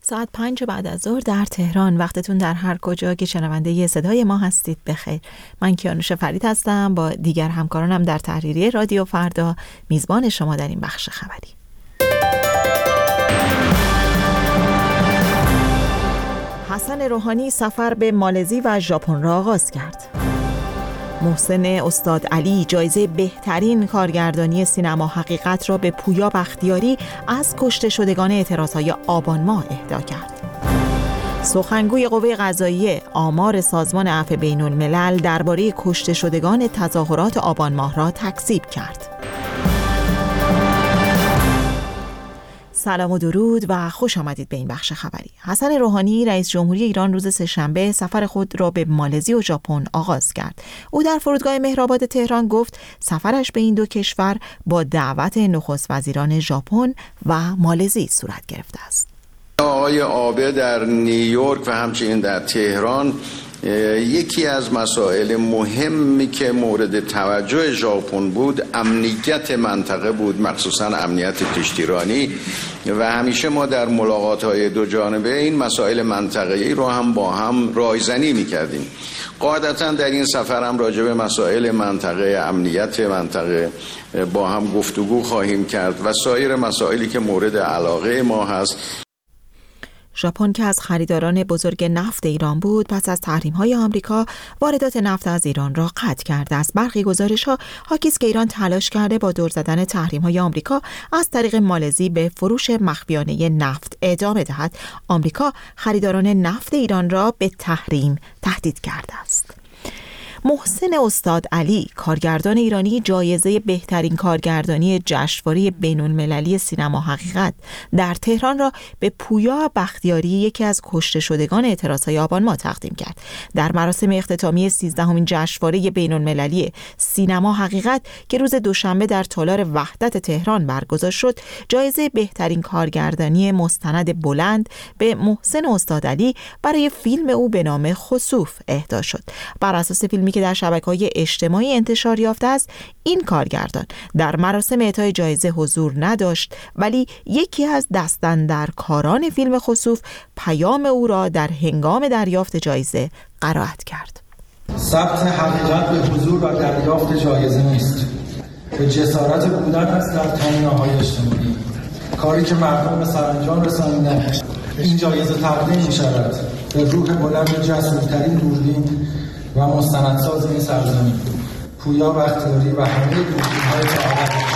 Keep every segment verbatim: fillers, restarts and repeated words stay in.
ساعت پنج بعد از ظهر در تهران. وقتتون در هر کجا که شنونده صدای ما هستید بخیر. من کیانوش فرید هستم، با دیگر همکارانم در تحریریه رادیو فردا میزبان شما در این بخش خبری. حسن روحانی سفر به مالزی و ژاپن را آغاز کرد. محسن استادعلی جایزه بهترین کارگردانی سینما حقیقت را به پویا بختیاری از کشته شدگان اعتراضهای آبان ماه اهدا کرد. سخنگوی قوه قضاییه آمار سازمان عفو بین الملل درباره کشته شدگان تظاهرات آبان ماه را تکذیب کرد. سلام و درود و خوش آمدید به این بخش خبری. حسن روحانی رئیس جمهوری ایران روز سه‌شنبه سفر خود را به مالزی و ژاپن آغاز کرد. او در فرودگاه مهرآباد تهران گفت سفرش به این دو کشور با دعوت نخست وزیران ژاپن و مالزی صورت گرفته است. آقای آبه در نیویورک و همچنین در تهران یکی از مسائل مهمی که مورد توجه ژاپن بود امنیت منطقه بود، مخصوصا امنیت کشتیرانی، و همیشه ما در ملاقات‌های دو جانبه این مسائل منطقه‌ای رو هم با هم رایزنی می‌کردیم. قاعدتاً در این سفر هم راجع به مسائل منطقه، امنیت منطقه با هم گفتگو خواهیم کرد و سایر مسائلی که مورد علاقه ما هست. ژاپن که از خریداران بزرگ نفت ایران بود، پس از تحریم‌های آمریکا واردات نفت از ایران را قطع کرده است. برخی گزارش‌ها حاکی است که ایران تلاش کرده با دور زدن تحریم‌های آمریکا از طریق مالزی به فروش مخفیانه نفت ادامه دهد. آمریکا خریداران نفت ایران را به تحریم تهدید کرده است. محسن استادعلی کارگردان ایرانی جایزه بهترین کارگردانی جشنواره بین‌المللی سینما حقیقت در تهران را به پویا بختیاری، یکی از کشته شدگان اعتراضهای آبان ماه، تقدیم کرد. در مراسم اختتامیه سیزدهمین جشنواره بین‌المللی سینما حقیقت که روز دوشنبه در تالار وحدت تهران برگزار شد، جایزه بهترین کارگردانی مستند بلند به محسن استادعلی برای فیلم او به نام خسوف اهدا شد. بر اساس فیلمی که در شبکه‌های اجتماعی انتشار یافته است، این کارگردان در مراسم اعطای جایزه حضور نداشت، ولی یکی از دستاندرکاران فیلم خسوف پیام او را در هنگام دریافت جایزه قرائت کرد. ثبت حقیقت به حضور و دریافت جایزه نیست، به جسارت بودن است در تمناهای اجتماعی، کاری که مردم به سرانجام رسانیدن. این جایزه تقدیم می‌شود به روح بلند جسورترین دوربین و مستندساز این سرزمین، پویا بختیاری و همه دوربین‌های سعادت.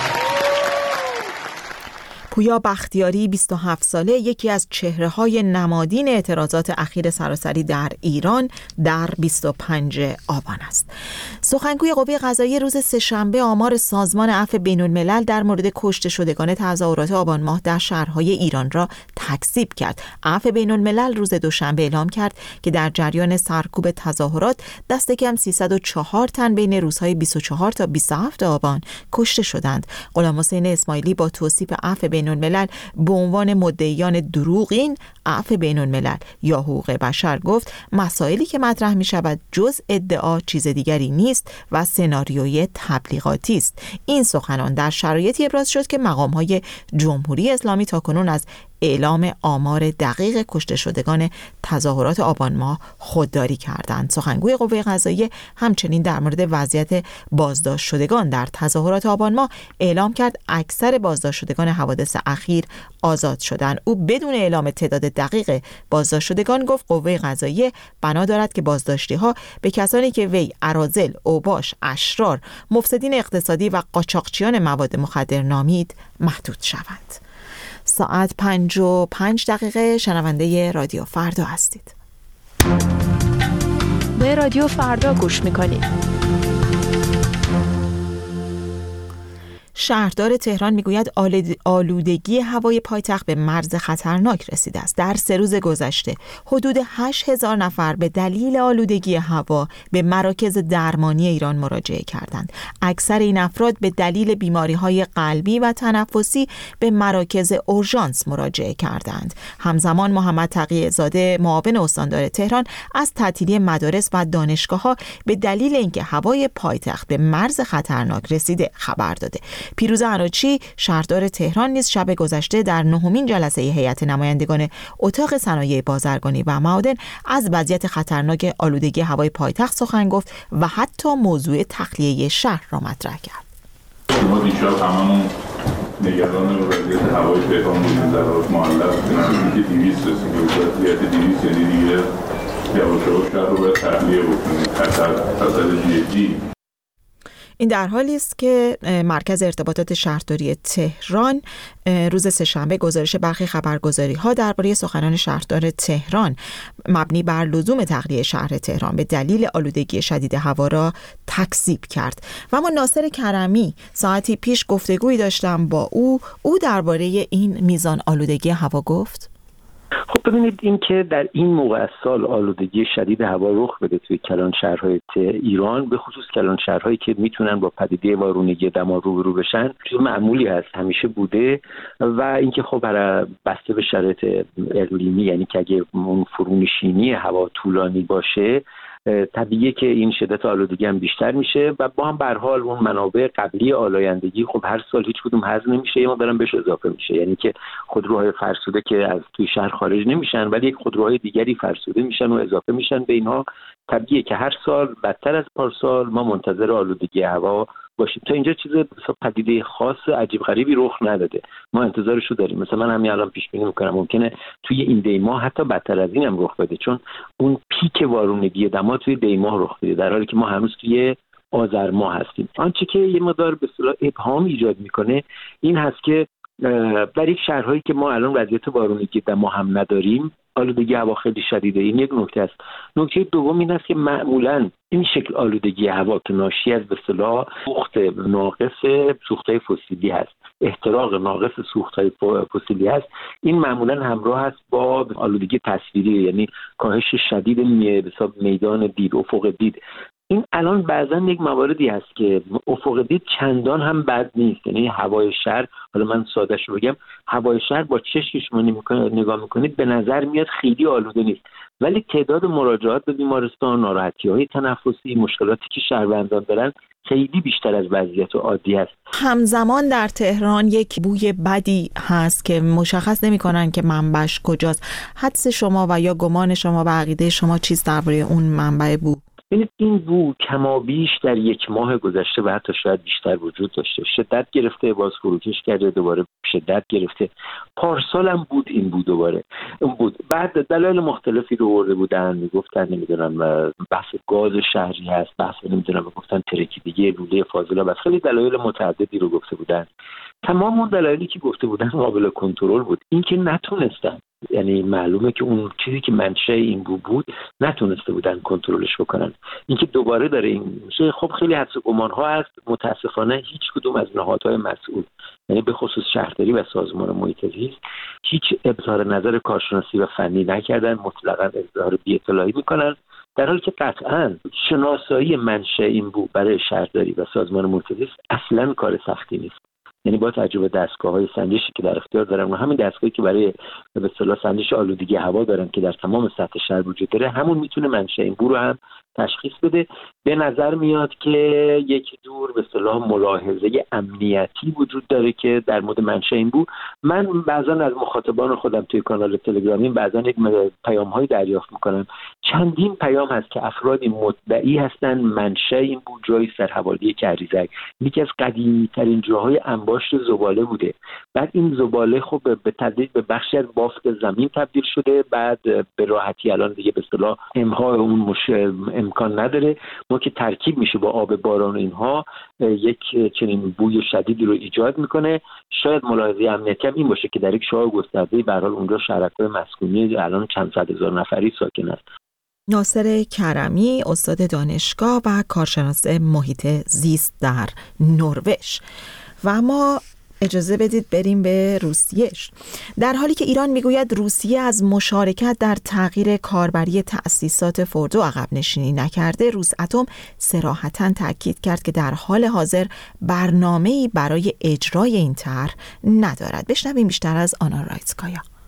پویا بختیاری بیست و هفت ساله، یکی از چهره‌های نمادین اعتراضات اخیر سراسری در ایران در بیست و پنجم آبان است. سخنگوی قوه قضاییه روز سه‌شنبه آمار سازمان عفو بین الملل در مورد کشته شدگان تظاهرات آبان ماه در شهرهای ایران را تکذیب کرد. عفو بین الملل روز دوشنبه اعلام کرد که در جریان سرکوب تظاهرات دست کم سیصد و چهار تن بین روزهای بیست و چهار تا بیست و هفت آبان کشته شدند. غلام حسین اسماعیلی با توصیف عفو بین الملل به عنوان مدعیان دروغین عفو بین الملل یا حقوق بشر گفت مسائلی که مطرح می شود جز ادعا چیز دیگری نیست و سناریوی تبلیغاتی است. این سخنان در شرایطی ابراز شد که مقام‌های جمهوری اسلامی تاکنون از اعلام آمار دقیق کشته شدگان تظاهرات آبان ماه خودداری کردند. سخنگوی قوه قضاییه همچنین در مورد وضعیت بازداشت شدگان در تظاهرات آبان ماه اعلام کرد اکثر بازداشت شدگان حوادث اخیر آزاد شدند. او بدون اعلام تعداد دقیق بازداشت شدگان گفت قوه قضاییه بنا دارد که بازداشتی‌ها به کسانی که وی اراذل، اوباش، اشرار، مفسدین اقتصادی و قاچاقچیان مواد مخدر نامید محدود شوند. ساعت پنج و پنج دقیقه شنونده رادیو فردا هستید. به رادیو فردا گوش میکنید. شهردار تهران میگوید آلودگی هوای پایتخت به مرز خطرناک رسیده است. در سه روز گذشته حدود هشت هزار نفر به دلیل آلودگی هوا به مراکز درمانی ایران مراجعه کردند. اکثر این افراد به دلیل بیماری‌های قلبی و تنفسی به مراکز اورژانس مراجعه کردند. همزمان محمد تقی‌زاده معاون استاندار تهران از تعطیلی مدارس و دانشگاه‌ها به دلیل اینکه هوای پایتخت به مرز خطرناک رسیده خبر داده. پیروز عنوچی شهردار تهران نیز شب گذشته در نهمین جلسه هیئت نمایندگان اتاق صنایع بازرگانی و معادن از وضعیت خطرناک آلودگی هوای پایتخت سخن گفت و حتی موضوع تخلیه شهر را مطرح کرد. ما دیشب هممون نگران وضعیت هوای تهران بودیم، در حال معلق بودیم که دویست رسیم به وضعیت دویست، یعنی دیگه یواش یواش شهر رو باید تخلیه بکنیم. خطر خطر جدی. این در حالی است که مرکز ارتباطات شهرداری تهران روز سه‌شنبه گزارش برخی خبرگزاری‌ها درباره سخنان شهردار تهران مبنی بر لزوم تخلیه شهر تهران به دلیل آلودگی شدید هوا را تکذیب کرد. و اما ناصر کرمی ساعتی پیش گفتگویی داشتم با او، او درباره این میزان آلودگی هوا گفت: خب ببینید، این که در این موقع از سال آلودگی شدید هوا رخ بده توی کلان شهرهای ایران، به خصوص کلان شهرهایی که میتونن با پدیده وارونگی دما روبرو بشن، چیز معمولی هست، همیشه بوده. و اینکه خب برای بسته به شرایط اقلیمی، یعنی که اگه اون فرونشینی هوا طولانی باشه، طبیعیه که این شدت آلودگی هم بیشتر میشه و با هم به هر حال اون منابع قبلی آلایندگی خب هر سال هیچ کدوم هضم نمیشه، یه مقدارم بهش اضافه میشه. یعنی که خودروهای فرسوده که از توی شهر خارج نمیشن ولی یک خودروهای دیگری فرسوده میشن و اضافه میشن به اینها. طبیعیه که هر سال بدتر از پارسال ما منتظر آلودگی هوا باشیم. تا اینجا چیز پدیده خاص عجیب غریبی رخ نداده، ما انتظارش رو داریم. مثلا من همین الان پیش بینی میکنم ممکنه توی این دی ماه حتی بدتر از این هم رخ بده، چون اون پیک وارونگی دما توی دی ماه رخ بده، در حالی که ما هنوز توی آذر ماه هستیم. آنچه که یه مقدار به اصطلاح ابهام ایجاد میکنه این هست که در یک شهرهایی که ما الان وضعیت وارونگی دما هم نداریم، آلودگی هوا خیلی شدیده. این یک نکته است. نکته دوم این است که معمولاً این شکل آلودگی هوا که ناشی از به اصطلاح سوخت ناقص سوخت‌های فسیلی هست، احتراق ناقص سوخت‌های فسیلی هست، این معمولاً همراه است با آلودگی تصویری، یعنی کاهش شدید میدان دید، افق دید. این الان بعضا یک مواردی هست که افق دید چندان هم بد نیست. یعنی هوای شهر، حالا من ساده‌شو بگم، هوای شهر با چشم شما نگاه میکنید به نظر میاد خیلی آلوده نیست، ولی تعداد مراجعات به بیمارستان، ناراحتی‌های تنفسی، مشکلاتی که شهروندان دارن خیلی بیشتر از وضعیت عادی است. همزمان در تهران یک بوی بدی هست که مشخص نمی‌کنن که منبعش کجاست. حدس شما و یا گمان شما و عقیده شما چیست درباره اون منبع بو؟ ببینید، این بو کمابیش در یک ماه گذشته و حتی شاید بیشتر وجود داشته، شدت گرفته، باز فروکش کرده، دوباره شدت گرفته. پارسال هم بود این بو، دوباره بود. بعد دلایل مختلفی رو آورده بودن، میگفتن نمیدونم بحث گاز شهری هست، بحث نمیدونم میگفتن ترکیدگی لوله فاضلاب، بس خیلی دلایل متعددی رو گفته بودن. تمام اون دلایلی که گفته بودن قابل کنترل بود. این که نتونستن، یعنی معلومه که اون چیزی که منشأ این بو بود نتونسته بودن کنترلش بکنن. اینکه دوباره داره این میشه، خب خیلی حدس و گمان ها هست. متاسفانه هیچ کدوم از نهادهای مسئول، یعنی به خصوص شهرداری و سازمان محیط زیست، هیچ اظهار نظر کارشناسی و فنی نکردن، مطلقاً اظهار بی‌اطلاعی میکنن، در حالی که قطعاً شناسایی منشأ این بو برای شهرداری و سازمان محیط زیست اصلاً کار سختی نیست. یعنی با تجربه دستگاه‌های سنجشی که در اختیار دارن و همین دستگاهی که برای به اصطلاح سنجش آلودگی هوا دارن که در تمام سطح شهر وجود داره، همون میتونه منشأ این بو رو هم تشخیص بده. به نظر میاد که یک دور به اصطلاح ملاحظه امنیتی وجود داره که در مورد منشأ این بو. من بعضا از مخاطبان خودم توی کانال تلگرامی بعضا یک پیام‌های دریافت میکنم. چندین پیام هست که افرادی مدعی هستن منشأ این بو جای سرحوالی کریزک، یکی از قدیمی‌ترین جاهای انباشت زباله بوده. بعد این زباله خب به تدریج به بخشی از بافت زمین تبدیل شده، بعد به راحتی الان دیگه به اصطلاح امهای اون مش... امکان نداره. ما که ترکیب میشه با آب باران اینها یک چنین بوی شدیدی رو ایجاد میکنه. شاید ملاحظه امنیتی هم این باشه که در یک شهر گسترده به هر حال اونجا شهرک‌های مسکونی الان چند صد هزار نفری ساکن است. ناصر کرمی، استاد دانشگاه و کارشناس محیط زیست در نروژ. و ما اجازه بدید بریم به روسیه. در حالی که ایران میگوید روسیه از مشارکت در تغییر کاربری تأسیسات فوردو عقب نشینی نکرده، روساتم صراحتاً تاکید کرد که در حال حاضر برنامه‌ای برای اجرای این طرح ندارد. بشنویم بیشتر از آنا رایتسکایا.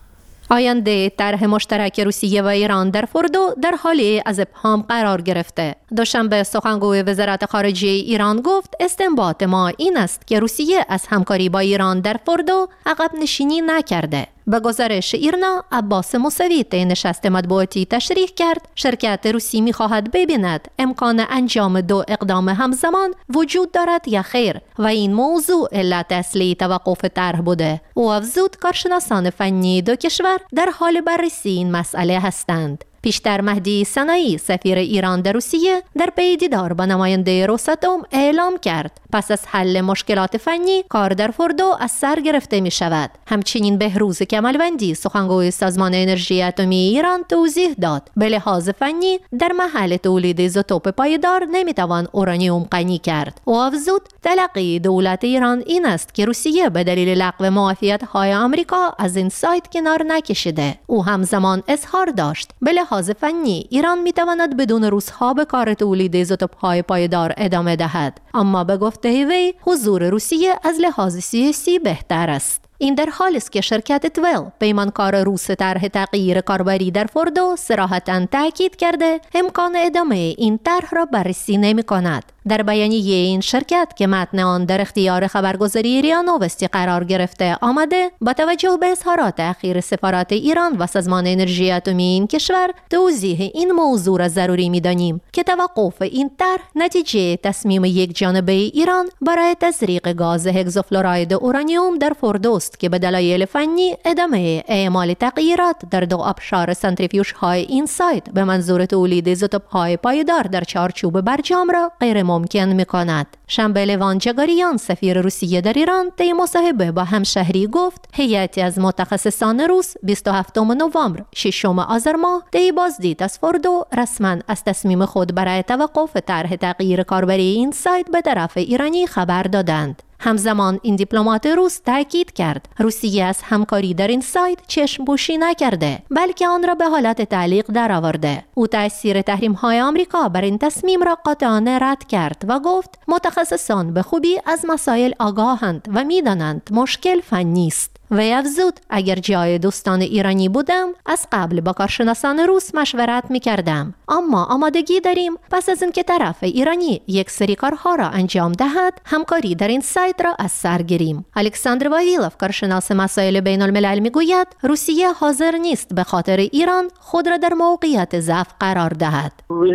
آینده طرح مشترک روسیه و ایران در فردو در حالی از ابهام قرار گرفته. دوشنبه سخنگوی وزارت خارجه ایران گفت استنباط ما این است که روسیه از همکاری با ایران در فردو عقب نشینی نکرده. به گزارش ایرنا، عباس موسوی طی نشست مطبوعاتی تشریح کرد شرکت روسی می‌خواهد ببیند امکان انجام دو اقدام همزمان وجود دارد یا خیر و این موضوع علت اصلی توقف طرح بوده. او افزود کارشناسان فنی دو کشور در حال بررسی این مسئله هستند. پیشتر مهدی سنایی سفیر ایران در روسیه در پی دیدار با نماینده روساتوم اعلام کرد پس از حل مشکلات فنی کار در فردو از سر گرفته می شود. همچنین بهروز کمالوندی سخنگوی سازمان انرژی اتمی ایران توضیح داد به لحاظ فنی در محل تولید ایزوتوپ پایدار نمی توان اورانیوم غنی کرد. او افزود تلقی دولت ایران این است که روسیه به دلیل لغو معافیت های آمریکا از این سایت کنار نکشیده. او همزمان اظهار داشت به لحاظ فنی ایران می تواند بدون روس‌ها به کار تولید ایزوتوپ‌های پایدار ادامه دهد، اما به گفته وی حضور روسیه از لحاظ سیاسی بهتر است. این در حالی است که شرکت تویل پیمانکار روس طرح تغییر کاربری در فردو صراحتاً تاکید کرده امکان ادامه این طرح را بررسی نمی کند. در بیانیه این شرکت که متن آن در اختیار خبرگزاری ریا نوستی قرار گرفته آمده، با توجه به اظهارات اخیر سفارت ایران و سازمان انرژی اتمی این کشور توضیح این موضوع را ضروری می‌دانیم که توقف این طرح نتیجه تصمیم یک جانبه ایران برای تزریق گاز هگزوفلوراید اورانیوم در فردوست که به دلایل فنی ادامه اعمال تغییرات در دو آبشار سنتریفیوژهای این سایت به منظور تولید ایزوتوپ‌های پایدار در چارچوب برجام را غیر ممکن می‌کند. شنبه لوان جگاریان سفیر روسیه در ایران طی مصاحبه با همشهری گفت هیئتی از متخصصان روس بیست و هفتم نوامبر ششم آذر ماه طی بازدید از فردو رسما از تصمیم خود برای توقف طرح تغییر کاربری این سایت به طرف ایرانی خبر دادند. همزمان این دیپلمات روس تاکید کرد رسیه از همکاری در این سایت چشم پوشی نکرده بلکه آن را به حالت تعلیق درآورده. او تاثیر تحریم‌های آمریکا بر این تصمیم را قاطعانه رد کرد و گفت متخصصان به خوبی از مسائل آگاهند و می‌دانند مشکل فنی است. و افزود اگر جای دوستان ایرانی بودم از قبل با کارشناسان روس مشورت می‌کردم، اما آمادگی داریم پس از اینکه طرف ایرانی یک سری کارها را انجام دهد همکاری در این سایت را از سر گیریم. الکساندر واویلوف کارشناس مسائل بین الملل میگوید روسیه حاضر نیست به خاطر ایران خود را در موقعیت ضعف قرار دهد.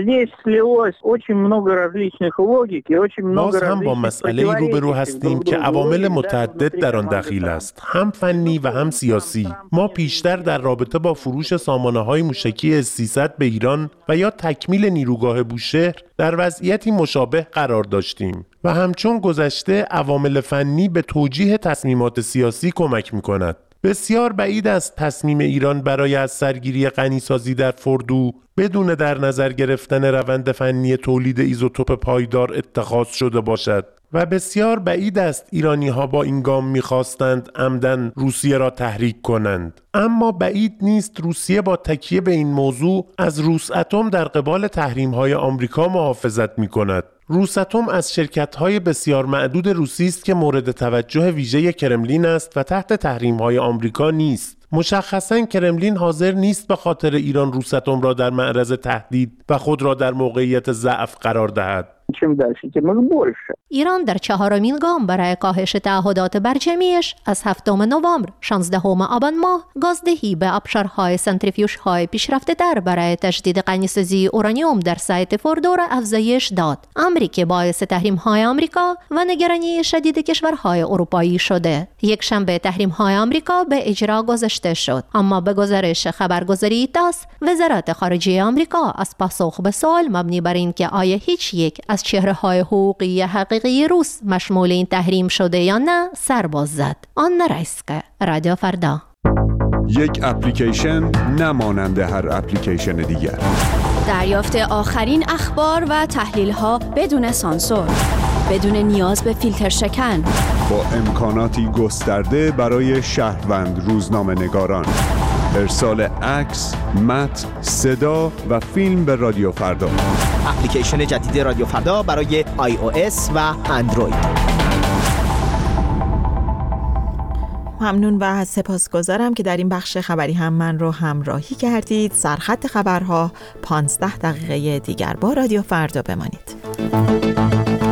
باز هم با مسئله روبرو هستیم که عوامل متعدد در آن دخیل است، هم فنی و هم سیاسی. ما پیشتر در رابطه با فروش سامانه‌های موشکی اس سیصد به ایران و یا تکمیل نیروگاه بوشهر در وضعیتی مشابه قرار داشتیم و همچون گذشته عوامل فنی به توجیه تصمیمات سیاسی کمک می‌کند. بسیار بعید است تصمیم ایران برای از سرگیری غنیسازی در فردو بدون در نظر گرفتن روند فنی تولید ایزوتوپ پایدار اتخاذ شده باشد و بسیار بعید است ایرانی ها با این گام می‌خواستند عمدن روسیه را تحریک کنند. اما بعید نیست روسیه با تکیه به این موضوع از روساتم در قبال تحریم‌های آمریکا محافظت می‌کند. روساتم از شرکت‌های بسیار معدود روسی است که مورد توجه ویژه کرملین است و تحت تحریم‌های آمریکا نیست. مشخصاً کرملین حاضر نیست به خاطر ایران روساتم را در معرض تهدید و خود را در موقعیت ضعف قرار دهد. ایران در چهارمین گام برای کاهش تعهدات برجمیش از هفتم نوامبر شانزدهم آبان ماه گازدهی به آبشارهای سنتریفیوژهای پیشرفته تر برای تجدید غنیسازی اورانیوم در سایت فردو را افزایش داد، امری که باعث تحریم‌های آمریکا و نگرانی شدید کشورهای اروپایی شده. یک شنبه تحریم‌های آمریکا به اجرا گذاشته شد، اما به گزارش خبرگزاری تاس وزارت خارجه آمریکا از پاسخ به سوال مبنی بر اینکه آیا هیچ یک از چهره‌های حقوقی حقیقی روس مشمول این تحریم شده یا نه سرباز زد. آن رایسکه، رادیو فردا. یک اپلیکیشن نمانند هر اپلیکیشن دیگر. دریافت آخرین اخبار و تحلیل‌ها بدون سانسور، بدون نیاز به فیلتر شکن، با امکاناتی گسترده برای شهروند روزنامه‌نگاران. ارسال عکس، متن، صدا و فیلم به رادیو فردا. اپلیکیشن جدید رادیو فردا برای آی او اس و اندروید. ممنون و سپاسگزارم که در این بخش خبری هم من رو همراهی کردید. سرخط خبرها پانزده دقیقه دیگر با رادیو فردا بمانید.